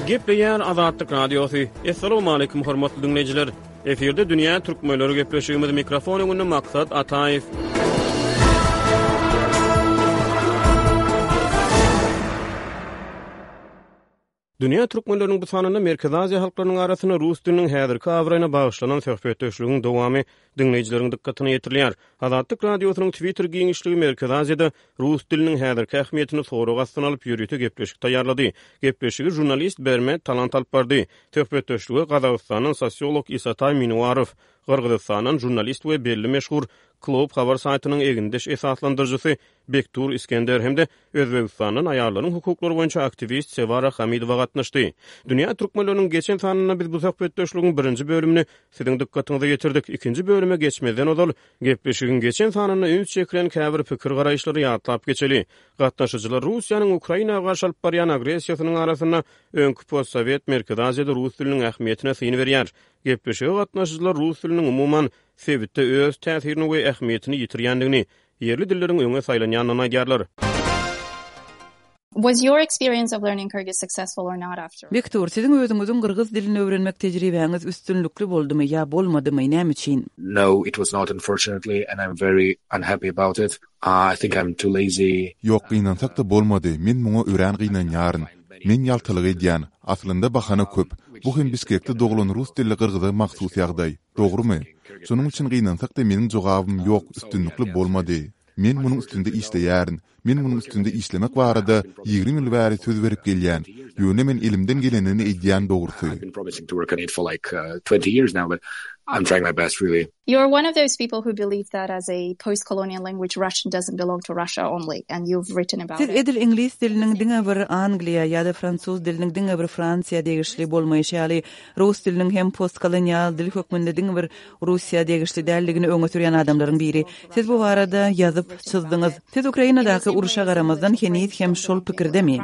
Gepleýär Azatlyk Radiosu. Assalamu alaykum hormatly dinleyijiler. Eferde dünýä türkmenleri gepleşýümiz mikrofon öňünde maksat Ataýew. Dünýä türkmenleriniň bu sanyny Merkez Aziýa halklarynyň arasyna rus diliniň häzirki awraýyna bagyşlanan söhbetdeşliginiň dowamy dinleyijileriniň dikkatine ýetirýär. Azatlyk Radiosynyň Twitter giňişligi Merkez Aziýada rus diliniň häzirki ähmiýetini soraga astyna alyp ýürüýte gepleşik taýýarlady. Gepleşigi jurnalist Berme Talant alyp bardy. Söhbetdeşligi Gazagystanyň sosiolog Isatay Minuwarow, Gyrgyzstanyň jurnalist we belli meşhur Klub habar saýtynyň egindeş esaslandyrjysy Bektur İskender hemde Özbegistanyň aýarlaryň hukuklary boýunça aktivist Sevara Hamidowa gatnaşdy. Dünýä türkmenleriniň geçen sanyna biz bu söhbetdeşligiň birinji bölümini siziň dikkatiňize getirdik. Ikinji bölüme geçmeden ozal gepleşigiň geçen sanyna üns çekilen käbir pikir garaýşlary ýatlap geçeli. Gatnaşyjylar Russiýanyň Ukrainaga garşy alyp barýan agressiýasynyň arasyna öňkü postsovet Merkez Aziýada rus diliniň ähmiýetine syny berýär. Gepleşige gatnaşyjylar rus diliniň umuman sebitde öz täsirini we ähmiýetini ýitirýändigini, yerli dilleriň öňe saýlanýanyny aýdýarlar. Was your experience of learning Kyrgyz successful or not after? Bektur, siziň özüňiziň Kyrgyz dilini öwrenmek tejribeňiz üstünlükli boldumy ýa bolmadymy, näme üçin? No, it was not, unfortunately, and I'm very unhappy about it. I think I'm too lazy. Yok, gynansak da bolmady. Men muňa öwren gynanýaryn. Men ýaltylyk edýän. Aslynda bahana köp. Bu hem Biskekde doglan rus dilli Kyrgyza maksus ýagdaý. Dogrumy? Şonuň üçin gynansak da meniň jogabym ýok, üstünlükli bolmady. Men munyň üstünde işleýärin. Men munyň üstünde işlemek barada 20 ýyl bäri söz berip gelýän. Ýöne men elimden gelenini edýän dogrusy. I've been promising to work on it for like 20 years now, but I'm trying my best, really. You're one of those people who believe that as a post-colonial language, Russian doesn't belong to Russia only, and you've written about Siz it. edil İnglis diliniň diňe bir Angliýa ýa-da Fransuz diliniň diňe bir Fransiýa degişli bolmaýşaly, rus diliniň hem postkolonial dil hökmünde diňe bir Russiýa degişli dälligini öňe sürýän adamlaryň biri. Siz bu barada ýazyp çyzdyňyz. Siz Ukrainadaky uruşa garamazdan henüz hem şol pikirdemi?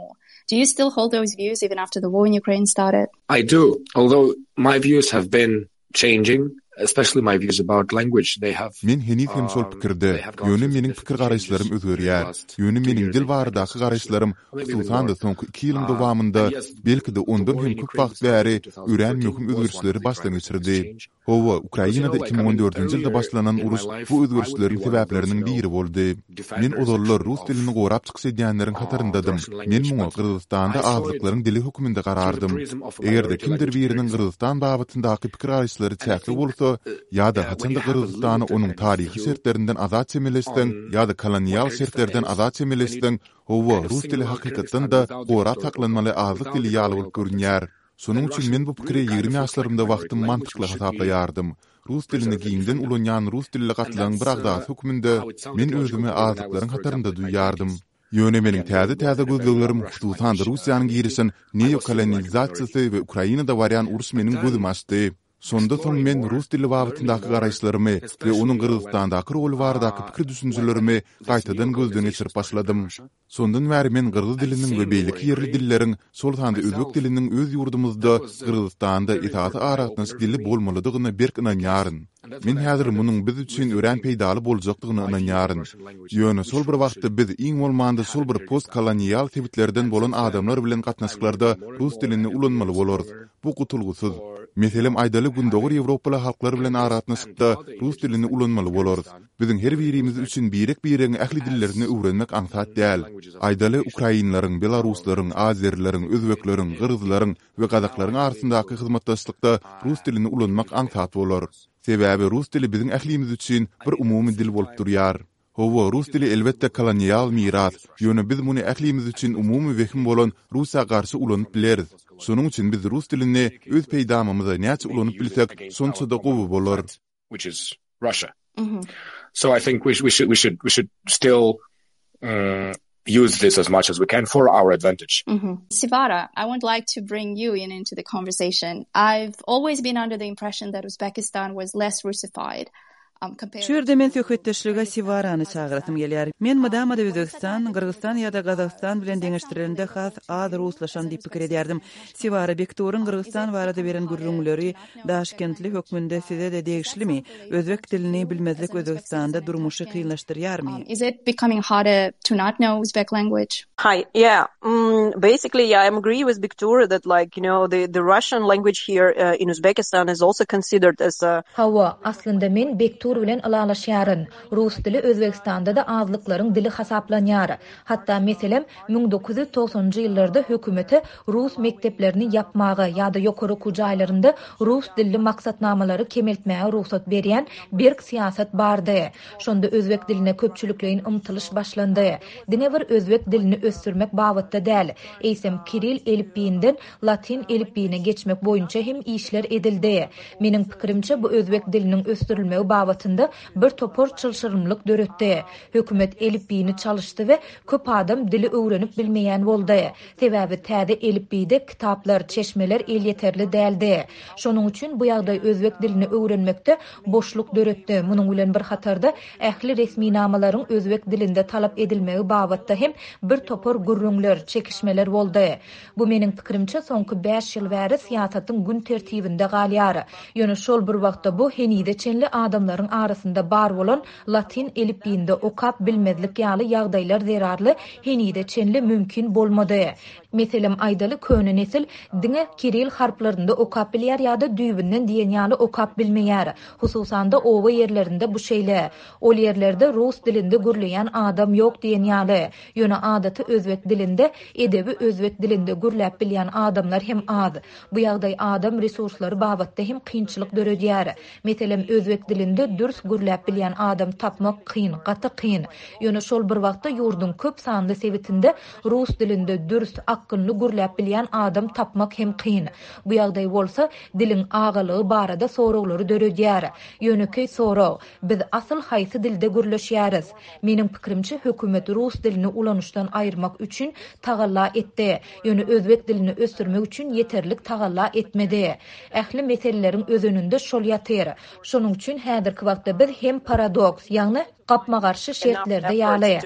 Do you still hold those views even after the war in Ukraine started? I do, although my views have been changing, especially my views about language. They have Men henüz hem şol pikirde. Ýöne meniň pikir garaýşlarym özgerýär. Ýöne meniň dil baradaky garaýşlarym hususan da soňky 2 ýylyň dowamında belki de ondan hem köp wagt bäri ören möhüm özgürişleri başdan geçirdi. Howa Ukrainada 2014-nji ýylda başlanan uruş bu özgürişleriň sebäpleriniň biri boldy. Men ozallar rus dilini gorap çyksa diýenleriň hatarındadym. Men muňa Kyrgyzstanda azlyklaryň dili hökmünde garardım. Egerde kimdir biriniň Kyrgyzstan babyndaky pikir garaýşlary çäkli bolsa, ýa-da haçanda Kyrgyzstany onuň taryhy şertlerinden azat çemeleşdiň, ýa-da kolonial şertlerden azat çemeleşdiň, howa rus dili hakykatdan da gorap saklanmaly azlyk dili ýaly bolup görünýär. Şonuň üçin men bu pikire 20 ýaşlarymda wagtym mantykly hasaplaýardım. Rus dilini giňden ulanýan rus dilli gatlaryň bir agdasy hökmünde men özümi azlyklaryň hatarynda duýýardym. Ýöne meniň täze gözleglerim hususan Russiýanyň girişin neokolonizatsiýasy we Ukrainada barýan uruş meniň gözümi açdy. Sonda soň men rus dili wagtyndaky garaýşlarymy we onuň Kyrgyzstandaky roly baradaky pikir düşünjelerimi gaýtadan gözden geçirip başladym. Sondan bäri men Kyrgyz diliniň we beýleki ýerli dilleriň, şol sanda özbek diliniň öz ýurdumyzda Kyrgyzstanda itaty aratnaş dili bolmalydygyna berk inanýaryn. Men häzir munyň biz üçin ören peýdaly boljakdygyna inanýaryn. Ýöne şol bir wagtda biz iň bolmanda şol bir postkolonial sebitlerden bolan adamlar bilen gatnaşyklarda rus dilini ulanmaly bolarys. Bu gutulgusyz. Meselem aýdaly gündogur Ýewropaly halklar bilen aratnaşykda rus dilini ulanmaly bolarys. Biziň her birimiz üçin birek-bireň ähli dillerini öwrenmek aňsat däl. Aýdaly ukrainlaryň, belaruslaryň, azerleriň, özbekleriň, gyrgyzlaryň we gazaklaryň arasyndaky hyzmatdaşlykda rus dilini ulanmak aňsat bolar. Sebäbi rus dili biziň ählimiz üçin bir umumy dil bolup durýar. Howa rus dili elbetde kolonial miras. Ýöne biz muny ählimiz üçin umumy wehim bolan Russiýa garşy ulanyp bileriz. Şonuň üçin biz rus dilini öz peýdamamyza näçe ulanyp bilsek, şonça da gowy bolar. Which is Russia. So I think we should still use this as much as we can for our advantage. Sevara, I would like to bring you into the conversation. I've always been under the impression that Uzbekistan was less Russified. compared. Şu ýerde men söhbetdeşlige Sivarany çagyratym gelýär. Men mydama da Özbegistan, Kyrgyzstan ýa-da Gazagystan bilen deňeşdirilende has az ruslaşan diýip pikir edýärdim. Sivara Bekturun Kyrgyzstan barada beren gürrüňleri Daşkentli hökmünde size de degişlimi? Özbek dilini bilmezlik Özbegistanda durmuşy kynlaşdyrýarmy? Is it becoming harder to not know Uzbek language? Hi. Yeah. Basically, yeah, I agree with Bektur that, like, the Russian language here in Uzbekistan is also considered as a... Hawa, aslında men Bektur bilen alalaşýaryn. Rus dili Özbekistanda da azlyklaryň dili hasaplanýar. Hatda meselem 1990-njy ýyllarda hökümeti Rus mekteplerini ýapmagy ýa-da ýokary kujaýlarynda Rus dilli maksatnamalary kemeltmäge ruhsat berýän bir siýasat bardy. Şonda özbek diline köpçüliklerin ymtylyş başlandy. Diňe bir özbek dilini ösdürmek babatda däl. Eýsem Kiril elipbiinden Latin elipbiine geçmek boýunça hem işler edildi. Meniň pikirimçe bu özbek diliniň ösdürilmegi babatynda bir topor çylşyrymlyk döretdi. Hökümet elipbiini çalışdy we köp adam dili öwrenip bilmeýän boldy. Sebäbi täze elipbiide kitaplar, çeşmeler el yeterli däldi. Şonuň üçin bu ýagdaý özbek dilini öwrenmekde boşluk döretdi. Munyň bilen bir hatarda ähli resmi namalaryň özbek dilinde talap edilmegi babatda hem bir topor gürrüňler, çekişmeler boldy. Bu meniň pikirimçe soňky 5 ýyl bäri siýasatyň gün tertibinde galýar. Ýöne şol bir wagtda bu henide çenli adamlaryň arasynda bar bolan Latin elipbiinde okap bilmezlik ýaly ýagdaýlar zerarly henide çenli mümkin bolmady. Meselem aýdaly köne nesil diňe Kiril harplarynda okap bilýär ýa-da düýbinden diýen ýaly okap bilmeýär. Hususanda owa ýerlerinde bu şeýle. Ol ýerlerde Rus dilinde gürleýän adam ýok diýen ýaly. Ýöne adaty özbek dilinde, edebi özbek dilinde gürläp bilýän adamlar hem az. Bu ýagdaý adam resurslary babatda hem kynçylyk döredýär. Meselem özbek dilinde dürs gürläp bilýän adam tapmak kyn, gaty kyn. Ýöne şol bir wagtda ýurdun köp sanly sebitinde Rus dilinde dürs akynly gürläp bilýän adam tapmak hem kyn. Bu ýagdaý bolsa diliň agalygy barada soraglary döredýär. Ýöneki sorag, biz asıl haýsy dilde gürleşýäris? Meniň pikirimçe hökümet Rus dilini ulanuşdan aýyrmak üçin tagalla etdi. Ýöne özbek dilini ösdürmek üçin yeterlik tagalla etmedi. Ähli meseleleriň özününde şol ýatyr. Şonuň üçin häzirki wagtda biz hem paradoks, ýagny gapma garşy şertlerde ýaly.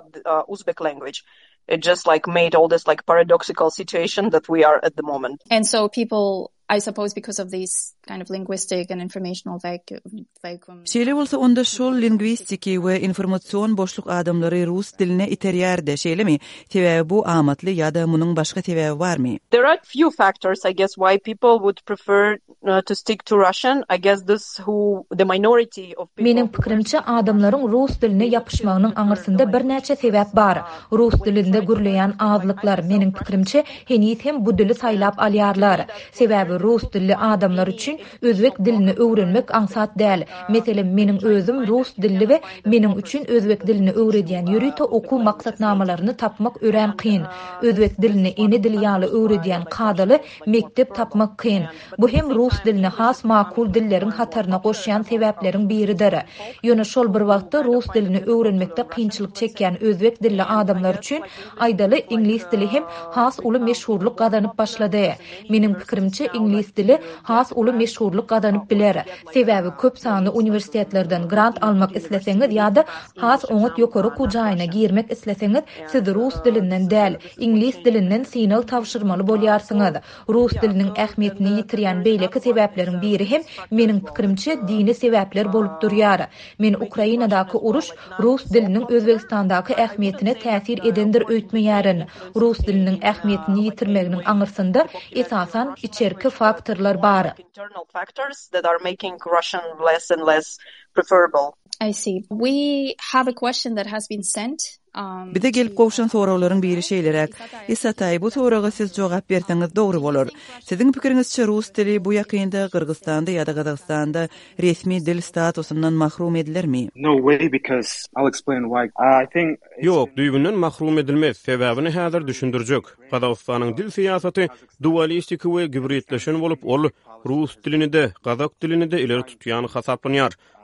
Uzbek language. It just like made all this like paradoxical situation that we are at the moment. And so people, I suppose, because of these kind of linguistic and informational vacuum. Şeýle bolsa onda şol lingwistiki we informasiýon boşluk adamlary Rus diline iterýärdi. Şeýlemi? Sebäbi bu amatly ýa-da munyň başga sebäbi barmy? There are few factors, I guess, why people would prefer to stick to Russian. I guess the minority of people. Meniň pikirimçe adamlaryň Rus diline ýapyşmagynyň aňyrsynda bir näçe sebäp bar. Rus dilinde gürleýän azlyklar meniň pikirimçe henüz hem bu dili saýlap alýarlar. Sebäbi Rus dilli adamlar üçin özbek dilini öwrenmek aňsat däl. Meselem meniň özüm Rus dilli we meniň üçin özbek dilini öwredýän ýürüýte oku maksatnamalaryny tapmak ören kyn. Özbek dilini eni dil ýaly öwredýän kadaly mektep tapmak kyn. Bu hem Rus diline has makul dilleriň hataryna goşýan sebäpleriň biridir. Ýöne şol bir wagtda Rus dilini öwrenmekde kynçylyk çekýän özbek dilli adamlar üçin aýdaly ingliz dili hem has uly meşhurluk gazanyp başlady. Meniň pikirimçe ingliz dili has uly meşhurluk gazanyp biler. Sebäbi köp sanly uniwersitetlerden grant almak isleseňiz ýa-da has oňat ýokary kujaýyna girmek isleseňiz, siz Rus dilinden däl, ingliz dilinden sinal tawşyrmaly bolýarsyňyz. Rus diliniň ähmiýetini ýitirýän beýleki sebäpleriň biri hem meniň pikirimçe dini sebäpler bolup durýar. Men Ukrainadaky uruş Rus diliniň Özbegistandaky ähmiýetine täsir edendir öýtmeýärin. Rus diliniň ähmiýetini ýitirmeginiň aňyrsynda esasan içerki faktorlar bar. Internal factors that are making Russian less and less preferable. I see. We have a question that has been sent. Bize gelip gowşan soraglaryň biri şeýlerek. Esatay, bu soraga siz jogap berseňiz dogry bolar. Siziň pikiriňizçe Rus dili bu ýakynda Kyrgyzstanda ýa-da Gazagystanda resmi dil statusundan mahrum edilermi? No way, because I'll explain why. I think Ýok, düýbünden mahrum edilmez. Sebäbini häzir düşündirjek. Gazagystanyň dil siýasaty dualistik we gibritleşen bolup, ol Rus dilini de, Gazak dilini de ileri tutýany hasaplanýar.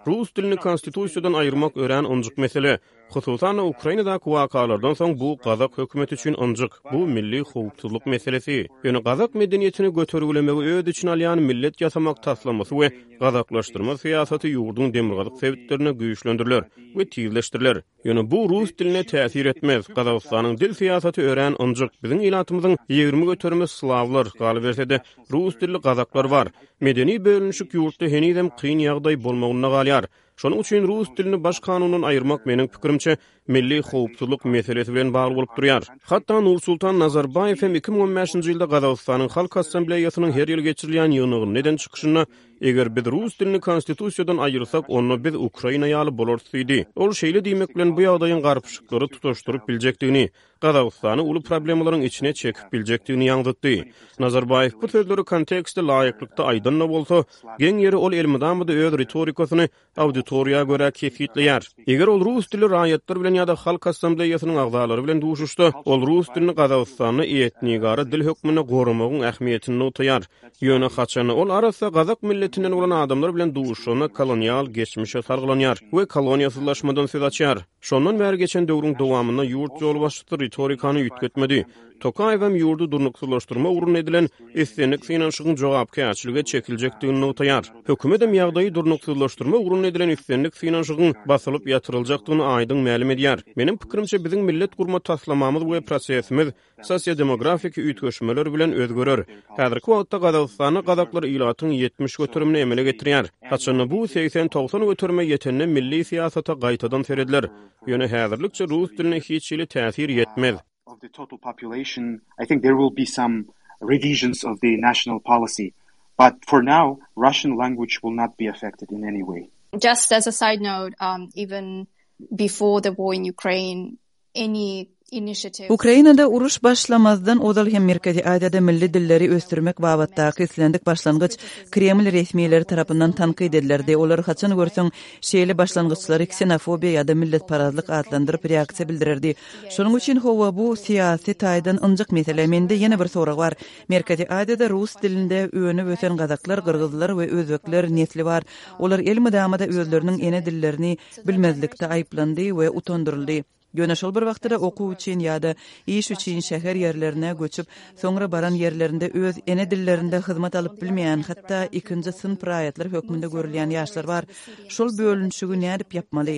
Rus dilini konstitusiyadan ayırmak ören onjyk mesele. Hususan Ukrainadaky wakalardan soň bu Gazak hökümeti üçin onjyk. Bu milli howpsuzlyk meselesi. Ýöne Gazak medeniýetini göterülemegi öýdi üçin alýan millet ýasamak taslamasy we gazaklaşdyrma syýasaty ýurdun demirgazyk sebitlerine güýçlendirilýär we tizleşdiriler. Ýöne bu rus diline täsir etmez. Gazakstanyň dil syýasaty ören onjyk. Biziň ýylatymyzyň 20 göterme slavlar galy bersede rus dilli gazaklar bar. Medeni bölünüşik ýurtda henidem kyn ýagdaý bolmagyna galýar. Şonuň üçin rus dilini baş kanundan ayırmak meniň pikirimçe milli howpsuzlyk meselesi bilen bagly bolup durýar. Hatda Nursultan Nazarbayew hem 2015-nji ýylda Gazakstanyň Halk Assambleýasynyň her ýyl geçirilýän ýygynyň neden çykyşyna eger biz rus dilini konstitusiýadan ayırsak, onu biz Ukrainaýa alyp bolarsydy. Ol şeýle diýmek bilen bu ýagdaýyň garpyşyklary tutuşdurup biljekdigini, Gazakstany uly problemlaryň içine çekip biljekdigini ýaňdytdy. Nazarbayew bu sözleri kontekstde laýyklykda aýdynla bolsa, geň ýeri ol elmydamyda öz retorikasyny auditoriýa görä kefitleýär. Eger ol rus dili raýatlar bilen ýa-da Halk Assambleýasynyň agzalary bilen duşuşdy, ol rus dilini Gazakstanyň etnigara dil hökmüne goramagyň ähmiýetini utaýar. Ýöne haçany ol arasy Gazak milletinden bolan adamlar bilen duşuşyna kolonial geçmişe sarglanýar we koloniýasyzlaşmadan söz açýar. Şondan bäri geçen döwrüň dowamynda ýurt ýolbaşçy retorikany ýütgetmedi. Tokayew hem ýurdu durnuksuzlaşdyrma urun edilen islenlik finansyň jogapkärçiligi çekiljekdigini utaýar. Hökümet hem ýagdaýy durnuksuzlaşdyrma urun edilen islenlik finansyň basylyp ýatyryljakdygyny aýdyn ma'lum edýär. Menim pikirimçe biziň millet gurma taslamamyz we prosesimiz sosiodemografik üýtgeşmeler bilen özgörer. Häzirki wagtda Gazakstany Gazaklar ýylatyň 70 götürümini emele getirýär. Haçany bu 80-90 götürme ýetenne milli syýasata gaýtadan serediler. Ýöne häzirlikçe rus diline hiç ýyly täsir ýetmez. Of the total population, I think there will be some revisions of the national policy. But for now, Russian language will not be affected in any way. Just as a side note, even before the war in Ukraine, any Ukrainada uruş başlamazdan odal hem Merkezi Aziýada milli dilleri östürmek babatdaky islendik başlangıç Kreml resmiýetleri tarapyndan tanqid edilerdi. Olar haçan görseň şeýle başlangıçlary ksenofobiýa ýa-da millet parazlyk adlandyryp reaksiýa bildirerdi. Şonuň üçin howa bu syýasy taýdan ynjyk mesele. Mende ýene bir sorag bar. Merkezi Aziýada rus dilinde öňe ösen gazaklar, gyrgyzlar we özbekler nesli bar. Olar el mydamada özleriniň ene dillerini bilmezlikde aýplandy we utandyryldy. Ýöne şol bir wagtda okuw üçin ýa-da iş üçin şäher ýerlerine göçüp, soňra baran ýerlerinde öz ene dillerinde hyzmat alyp bilmeýän, hatda ikinji sınıf raýatlar hökmünde görülýän ýaşlar bar. Şol bölünşigi nädip ýapmaly?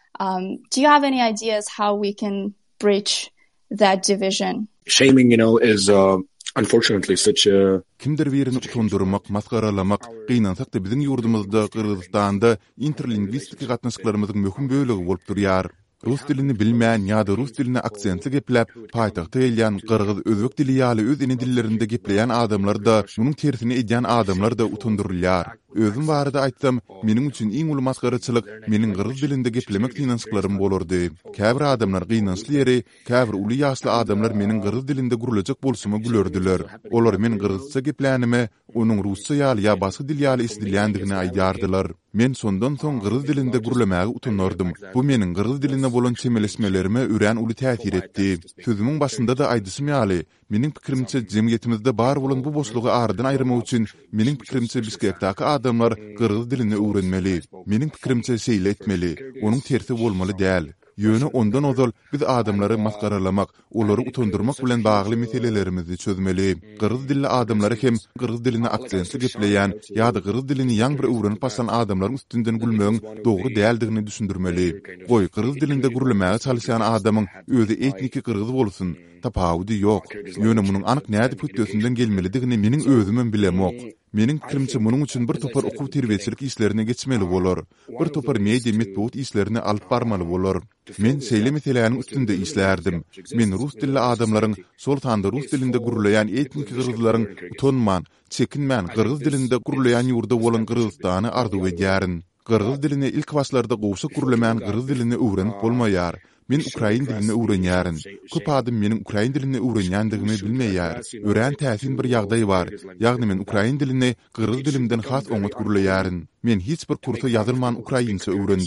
Do you have any ideas how we can bridge that division? Shaming, is unfortunately such a kimdir birini utandyrmak, masgaralamak, gynansak da biziň ýurdumyzda, Kyrgyzstanda interlingwistik gatnaşyklarymyzyň möhüm bölegi bolup durýar. Rus dilini bilmeýän ýa-da rus dilini aksentli gepläp, paýtagta gelýän Kyrgyz özbek dili ýaly öz ene dillerinde gepleýän adamlar da, munyň tersini edýän adamlar da utandyrylýar. Özüm barada aýtsam, meniň üçin iň uly masgaraçylyk meniň Kyrgyz dilinde geplemek gynançyklary bolardy. Käbir adamlar gynançly ýeri, käbir uly ýaşly adamlar meniň Kyrgyz dilinde gurulajak bolsumy gülerdiler. Olar men Kyrgyzça geplänime, onuň rusça ýaly ýa başga dil ýaly isdilýändigini aýdardylar. Men sondan soň Kyrgyz dilinde gurulamäge utanardym. Bu meniň Kyrgyz diline bolan çemeleşmelerime ören uly täsir etdi. Sözümiň başynda da aýdysym ýaly, meniň pikirimçe jemgyýetimizde bar bolan bu boşlugy aradan aýrymak üçin meniň pikirimçe Biskekdaky adamlar Kyrgyz dilini öwrenmeli. Meniň pikirimçe şeýle etmeli. Onuň tersi bolmaly däl. Ýöne ondan ozal biz adamlary masgaralamak, olary utandyrmak bilen bagly meselelerimizi çözmeli. Kyrgyz dilli adamlary hem Kyrgyz dilini aksentli gepleýän ýa-da Kyrgyz dilini ýaňy bir öwrenip başlan adamlaryň üstünden gülmegiň dogry däldigini düşündirmeli. Goý Kyrgyz dilinde gurulmagy çalışan adamyň özi etniki Kyrgyz bolsun, tapawudy ýok. Ýöne munyň anyk näde pütdösünden gelmelidigini meniň özümem bilemok. Meniň pikirimçe munyň üçin bir topar okuw terbiýetçilik işlerine geçmeli bolar. Bir topar media metbuat işlerini alyp barmaly bolar. Men şeýle meselelerin üstünde işlärdim. Men rus dilli adamlaryň sol tanda rus dilinde gurulaýan etnik Kyrgyzlaryň utanman, çekinmän Kyrgyz dilinde gurulaýan ýurda bolan Kyrgyzstany arzu edýärin. Kyrgyz dilini ilk başlarda gowşa gurulaýan Kyrgyz dilini öwrenip bolmaýar. Men Ukrain dilini öwrenýärin. Köp adam meniň Ukrain dilini öwrenýändigimi bilmeýär. Ören täsin bir ýagdaý bar. Ýagny men Ukrain dilini Kyrgyz dilimden has oňat gurulaýarin. Men hiç bir kursa ýazylman ukrainça öwrendim.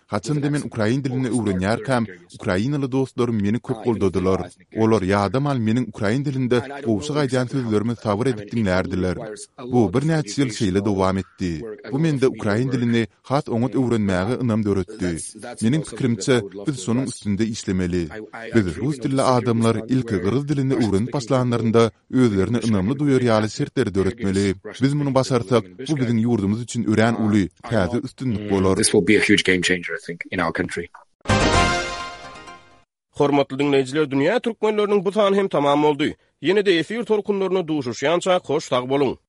Haçan demen Ukrain dilini öwrenýärkäm, Ukrainaly dostlarym meni köp goldadylar. Olar ýadamal meniň Ukrain dilinde gowşy gaýdan sözlerimi sabır edip dinlärdiler. Bu bir näçe ýyl şeýle dowam etdi. Bu mende Ukrain dilini hat oňat öwrenmäge ynam döretdi. Meniň pikirimçe biz şonuň üstünde işlemeli. Biz rus dilli adamlar ilki gyrgyz dilini öwrenip başlanlarynda özlerini ynamly duýarýaly sertleri döretmeli. Biz muny başarsak, bu biziň ýurdumyz üçin ören uly, täze üstünlik bolar. This will be a huge game changer, I think, in our country. Hormatly dinleyijiler, dünýä türkmenleriniň bu sany hem tamam boldy. Ýene-de efir torkunlaryna duşuşýança hoş sag bolun.